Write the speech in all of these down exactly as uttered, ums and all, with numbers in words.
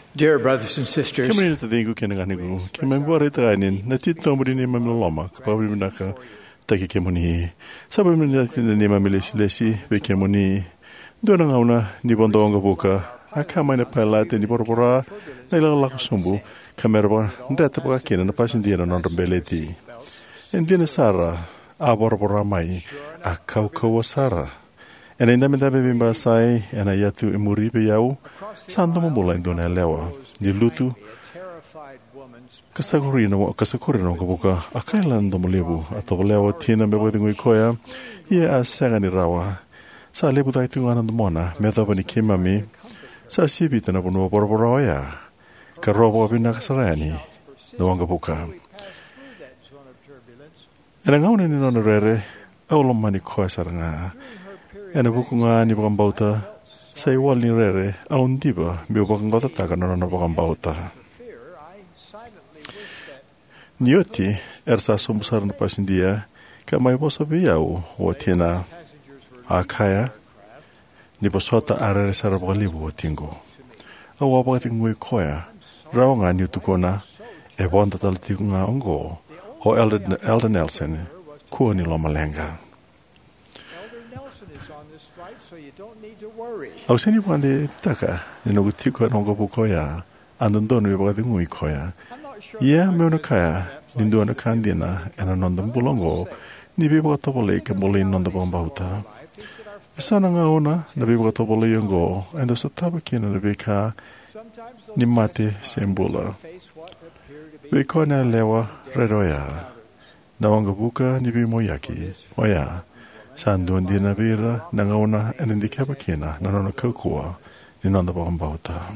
Dear brothers and sisters, Kami nito dingo kinaganigo. Kami buwari taganin. Natito mo rin ni mamiloma. Kapag mo naka taki kemoni. Sabi mo natin na ni mamilesi-lesi. We kemoni. Doon ang una ni bondo ang buka. Akamay na palate ni porpora. Nailalako sumbu. Kamera ba. Ndata pa kina na pasindira ng rambeleti. Hindi na Sara. Aborpora may. Akaw kawa Sara. En ainda me deve bimba sai, en ayatu imuri be yau, sando mo mula indona lewa, di lutu, kasagurino, kasagurino kabuka, akailan do molibu, ato lewa tina me pwede ngui koya, ia a sanga ni rawa, sa lebu dai tunga nando mona, me daba ni kimami, sa sibita na puno boroboroya, karobo bina kasarani, no anga buka. En angauna ni nona rere, aulo mani koya saranga, en a buku nga ni bakang bauta, sa iwal ni rere, aun diba, biyo bakang bauta taka na na bakang bauta. Nioti, ersa sumbusar na pasindia, ka may bosa biyaw, o tina, akaya, ni bosota arere sa rabalibu o tingo. Awa bakating ngui koya, raw nga ni utukona, e bonta talatiku nga ongo, o Elder Nelson, kuo ni lomalenga. Au sini pande taka ni no tiko no go bukoya andon we ba ngui koya ia me no kaya ni ndo na kandina ena nondam bulongo ni be ba to bole ke bole nonda bombauta sana nga ona na be ba to bole yongo endo sa tabakina na be ka ni mate sembula we kona lewa reroya na wanga buka ni be moyaki oya Sanduan di na bira, nangauna, and in the cabakina, nanona kokua, in on the bombauta.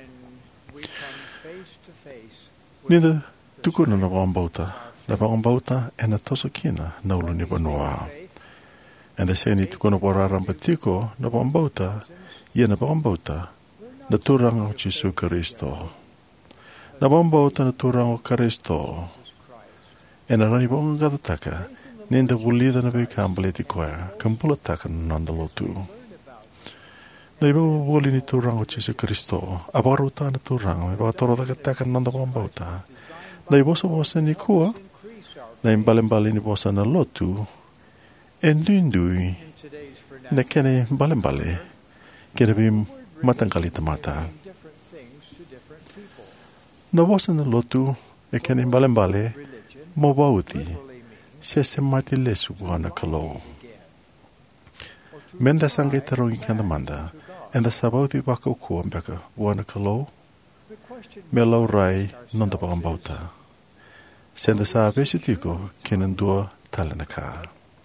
Neither tukuna na bombauta, na bombauta, and a tosokina, no lunibanoa. And the seni tukuna borampatico, na bombauta, yen a bombauta, the turang of Jesu Christo. Na bombauta, na turang of Christo. And a ranibongataka. Nenda bulida na be kambaleti koya, kampulatakan nandalotu. Na iba buli ni turang o Jesu Kristo, abaruta na turang, iba torotakakan nandabambauta. Na iba sa bosa ni kuwa, na imbalimbali ni bosa na lotu, endundui, na kene mbalimbali, kene bi matangkalita mata. Na bosa na lotu, e kene imbalimbali, mobauti, se mati lesu buana kalau. Menda sangay tarong ikanda manda, and the sabauti bako ko ambeka buana kalau, melau rai nonda bakambauta. Senda sa besitiko kinandua talanaka.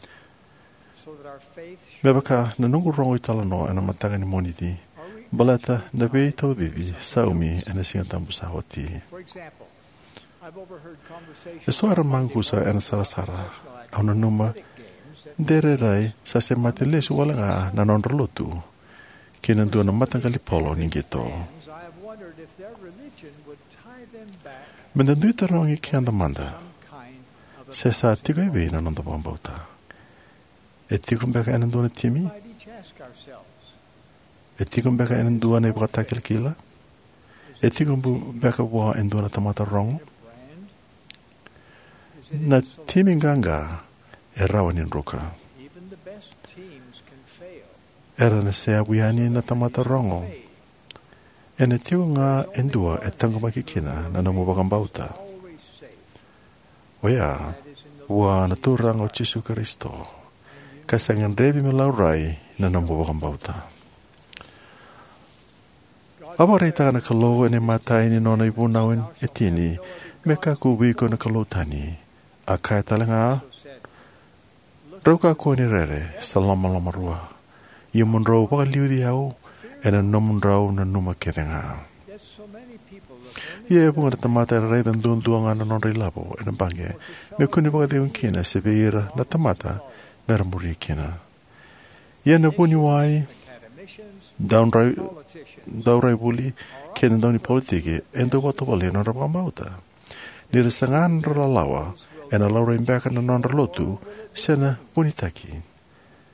Mebaka nanungu rongo italano ana mataga ni moniti, balata na be taudivi saumi ana singatambu sahoti. E soara mangusa ena sara-sara, au na numa, dere rai sa se matelesu wala nga na nonrolotu, kinandua na matangkali polo ningito. Mendandui tarongi kianda manda, se sa tigo iwi na nondabambauta. E tigo mbeka enandua na timi? E tigo mbeka enandua na ibakatakil kila? E tigo mbeka bua endua na tamata rongo? Na timinganga e rawa ni roka. Era na sea wiani na tamata rongo. E na tiu nga endua e tango makikina na namu bakambauta. Oya, wa na turang o Jesu Kristo. Kasangan rebi me laurai na namu bakambauta. Abarita na kalo ene matai ni nona ibunawin etini meka kubiko na kalotani. Akaya talanga, rauka ko ni rere, salama-lama rua. Iyamun rau baka liu diyaw, ena namun rau na numaketenga. Iya bunga na tamata ere dan duan-duan nga na non-rilabo, ena bange, me kuni baka diyon kina sebeira na tamata, meramuri kina. Iya na puni wai, daurai buli, kena dauni politiki, endo wato bali na rabambauta. Nirasangan ralalawa, ena laura imbeka na nonrolotu, sena bunitaki.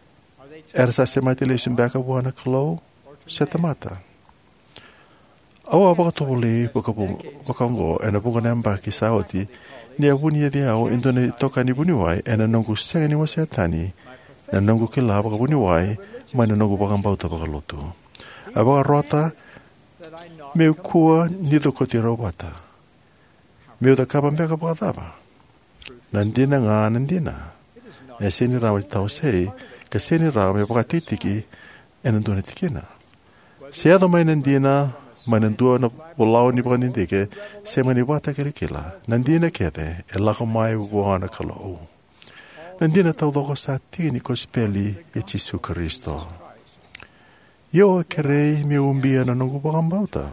Ersa se mati lesin beka buana kalau, se tamata. Awa wakatole wakaongo ena bunga namba ki saoti ni awuni edi au indone toka ni buniwai ena nongu senga ni wasiatani na nongu kila waka buniwai ma na nongu wakambauta wakalotu. Awaka rota meu kua nido koti rawata. Meu da kaba mbeka wakataba. Nandina nga nandina. E seni rawa tau sei ka seni rawa me wakatitiki ena ndone tikina. Seado mai nandina ma nandua na polau ni wakandindike se mani wata kelikila. Nandina kete e lako mai wana kalou. Nandina tau doko sa tini ko speli e Jesu Kristo. Yo kerei me umbia na nungu wakambauta.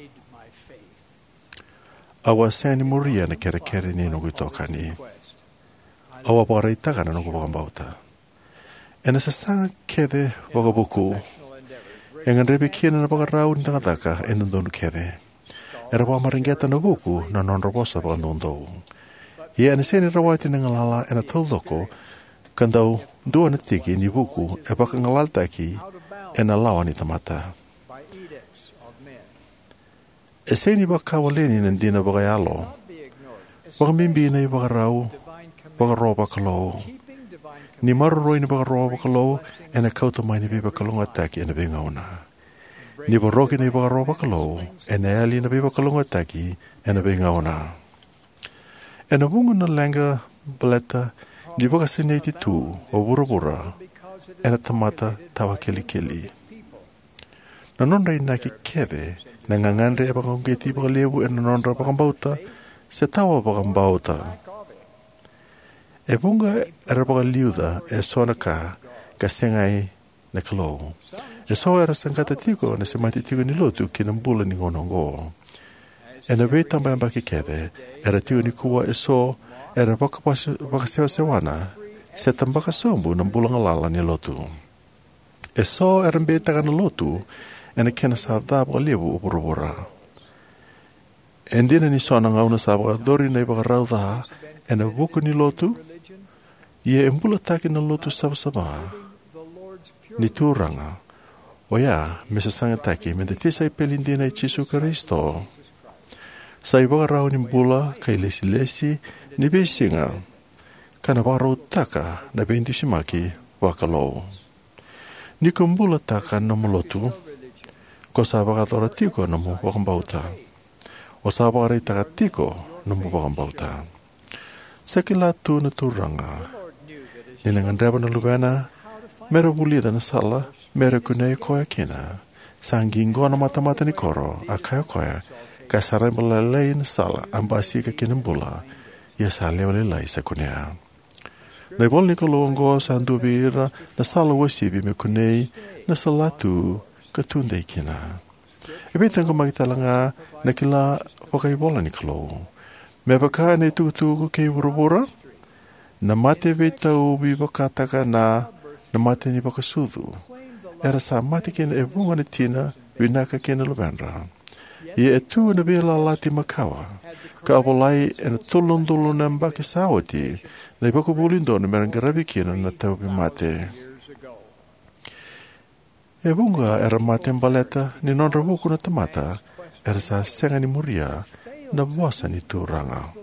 Awa seni muria na kere kere ni nungu tokani. Awa parai taka na nungu wakambauta. E na sasanga kede wakabuku. E ngan rebi kina na wakarau ni takataka e nundonu kede. E rawa maringeta na buku na non rabosa wakandondou. Ia na seni rawati na ngalala e na taudoko kandau dua na tiki ni buku e baka ngalaltaki e na lawa ni tamata. E seni wakawaleni nandina wakayalo. Wakamimbi na i wakarau wakaroa wakalou. Ni maruroi ni wakaroa wakalou e na kauta mai ni biba kalunga taki e na bengauna. Ni waroki ni wakaroa wakalou e na ali na biba kalunga taki e na bengauna. E na wungu na langa baleta ni wakasineti tu o wura-wura e na tamata tawa keli-keli. Na nonra i naki kede na ngangandre e wakangeti wakalewu e na nonra wakambauta se tawa wakambauta. E wunga e rapaka liuda e sona ka ka sengai na kalou. E so era sangkata tiko na se mati tiko ni lotu ki na mbula ni ngonongo. E na wei tamba mbaki kede era tiko ni kuwa e so era wakasewa sewana se tambaka sombu na mbula ngalala ni lotu. E so era mbetaka na lotu e na kena sa dhaba lewu upurubura. E ndina ni sona ngauna sa waka dori na ibaka raudha e na wuku ni lotu ia e mbula taki na lotu sabasaba ni turanga o ia me sasanga taki me te tisa i pelindina i Jesu Kristo sa i wakarau ni mbula kai lesi-lesi ni besinga kana wakarau taka na beinti simaki wakalou ni ko mbula taka na molotu ko sa wakatora tiko na mo wakambauta o sa wakarai taka tiko na mo wakambauta sa kila tu na turanga ni nangandraba na lugana, mera bulida na sala, mera kunei koya kina. Sangingo na mata-mata ni koro, a kaya koya, ka sarai malalai na sala, ambasi ka kinambula, ia sa leolelai sa kunea. Na ibol ni kalongo sa andubira, na sala wasibi me kunei, na salatu ka tundai kina. Ibitang ko magtalanga, na kila wakaibola ni kalo. Me baka na itutuku kay wurubura, na mate veta ubi wakataka na na mate ni wakasudu. Era sa mate kena e bunga ni tina winaka kena lubandra. Ia e tu na bila lati makawa. Ka avolai e na tulundulu na mbaki sawati na ibako bulindo na merangarabi kena na taubi mate. E bunga era mate mbaleta ni nonra buku na tamata era sa senga ni muria na wasa ni turanga.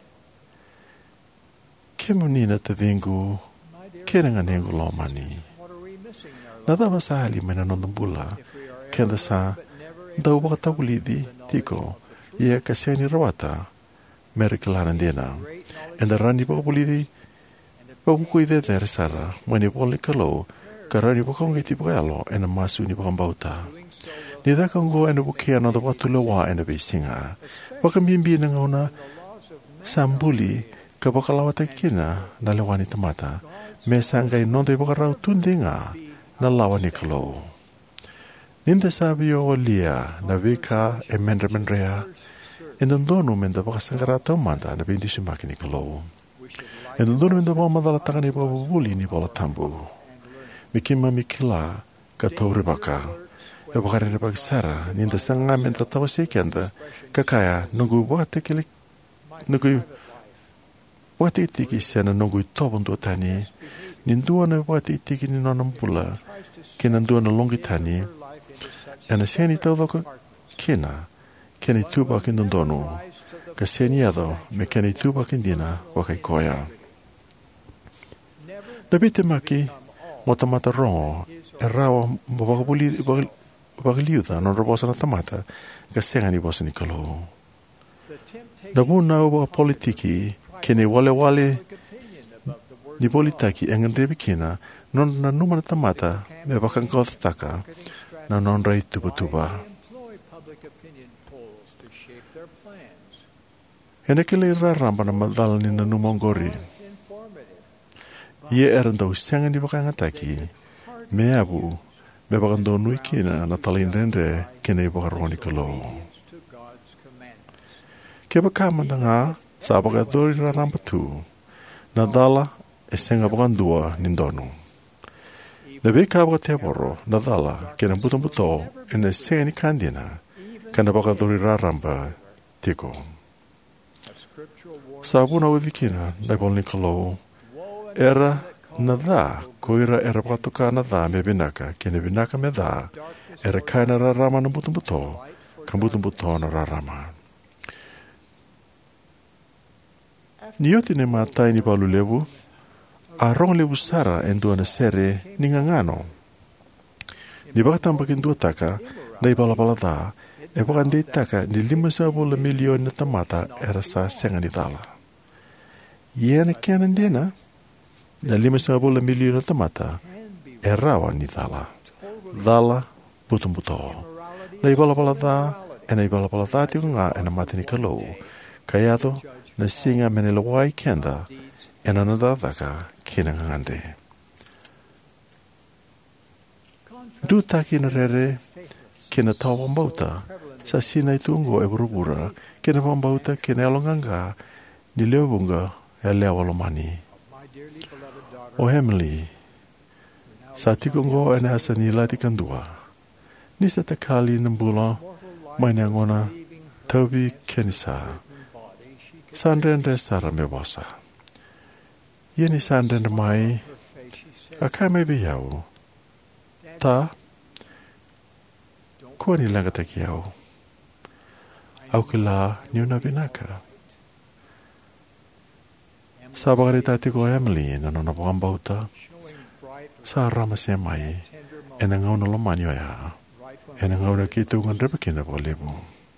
Kemunina te vingu, kena nganengu lomani. Nada sa hali mena nondambula, kenda sa dau baka tawulidi, tiko, ia kaseni rawata, merikalanan dina. Enda rani baka bulidi, babuku ide der sara, mani boli kalau, karani baka ngiti baka alo, ena masu ni baka mbauta. Nida kango ena bukia nada baka tulawa ena besinga, baka mimbi na ngauna, sambuli, ka bakalawata kina na lewani tamata, me sangai nonde bakarau tundinga na lawani kalau. Ninda sabi o lia na vika e mendra mendrea, e nondonu menda bakasangara taumanda na bindi simaki ni kalau. E nondonu menda bamadala taka ni bababuli ni bola tambu. Mikima mikila ka taure baka, e bakarere bakasara, ninda sanga menda tawasekenda, kakaya nungu wakatekele, nungu wati tiki sana nungu tobon do tani, nindua na wati tiki ni nonampula, kina ndua na longi tani, ana seni tau doko kina, keni tuba ki ndondonu, ka seni ado me keni tuba ki ndina wakai koia. Nabi te maki, mo tamata rongo, e rawa mo wakiliuta non robosa na tamata, ka senga ni bosa ni kalou. Nabu na uwa politiki, kene wale wale ni politiki engan rebi kina, non na numa na tamata, me wakang kau taka, na non rai tuba tuba. Ena kele raramba na madal ni na numongori. Ie erandau senga ni wakang ataki, me abu, me wakando nui kina na talin rendre kene wakaroni kalou. Ke bakamanda nga sa wakadori raramba tu, na dala e senga wakandua nindonu. Nabi ka wakateporo na dala kena buto buto ene senga ni kandina, kana wakadori raramba tiko. Sa wuna uvikina na bolni kalou, era na dha, koira era wakatoka na dha me binaka, kene binaka me dha, era kaina rarama na buto buto, ka buto buto na rarama. Nioti ne matai ni palu lewu, a rong lewu sara endua na sere ni ngangano. Ni bakatamba kindua taka, na ipalapala dha, e wakandei taka ni lima sabula milioni na tamata era sa senga ni dhala. Iena kianan dena, na lima sabula milioni na tamata, e rawa ni dhala. Dhala butum buto. Na ipalapala dha, e na ipalapala dha tiko nga e na mati ni kalou. Kayato, na singa menelawai kenda, e na nadadaka kina ngangande. Du taki na rere, kina tau pambauta, sa sina itungo e burubura, kina pambauta kina elonganga, ni leobunga e leawalomani. O Emily, sa tikongo e na asa ni lati kandua, ni sa takali nambula, mai nangona, Toby Kenisa, Sandrende sara me wasa. Yeni sandrende mai, a kai mai biyau. Ta, kua ni langata ki au. Au ki la niuna binaka. Sa bagari tati ko Emily na nona pangambauta. Sa rama se mai, e na ngauna lomani o ya. E na ngauna ki tungan repakina po lebu.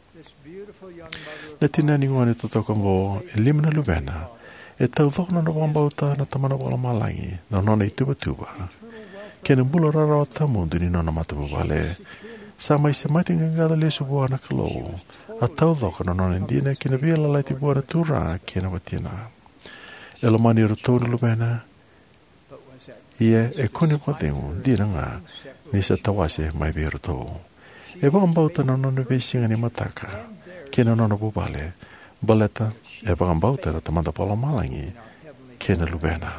Na tina ni ngone totokongo e lima na lubena, e tau thokna na wambauta na tamana wala malangi, na nona i tuba tuba. Kena mbula rara o tamundu ni nona matamu wale, sa mai se mati ngangada lesu bua na kalou, a tau thoka na nona indina kena via lalaiti bua na tura kena watina. E lo mani rotou na lubena, ia e kuni watengu, dina nga, nisa tawase mai via rotou. E wambauta na nona vesinga ni mataka, kena nona bubale, baleta, e wangambauta na tamanda pala malangi, kena lubena.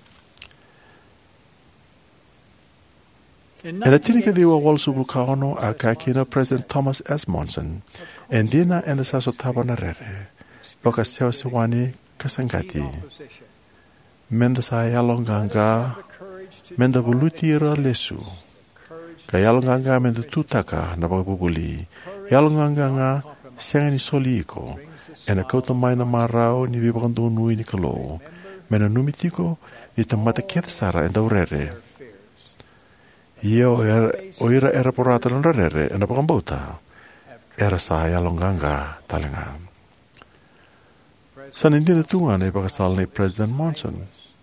E na tinika diwa walsubu kaono a ka kena President Thomas S. Monson, e dina e na saso taba na rere, baka seo sewani kasangati. Menda sa yalonganga, menda buluti ira lesu, ka yalonganga menda tutaka na babubuli, yalonganga nga, senga ni soli iko, e na kauta mai na marao ni vibakandu nui ni kalou, me na numitiko ni tamata kieta sara e daurere. Ia o, era, o ira era porata na rere e na pakambauta, era sa yalonganga talenga. Sa nindina tunga na ipakasal ni President Monson.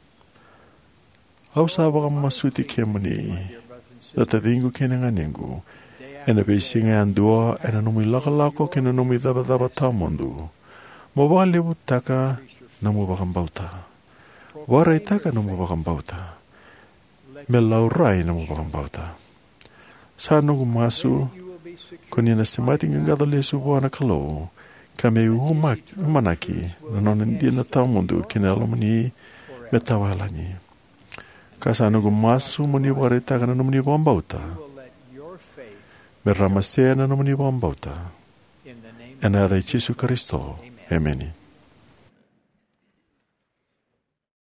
Au sa baka masuti kemuni, na tavingu kena nga ningu, e na beisinga andua e na numi lakalako ke na numi daba-daba tamondu. Mo baka lebu taka na mo bakambauta. Warai taka na mo bakambauta. Me laurai na mo bakambauta. Sa nungu masu, kuni na simati ngangada lesu bua na kalou, kame umanaki na nonandi na tamondu ke na alomani me tawalani. Kasa nungu masu muni warai taka na numi bakambauta. Merramasea na nomini wambauta. E na Jesu Kristo. Amen.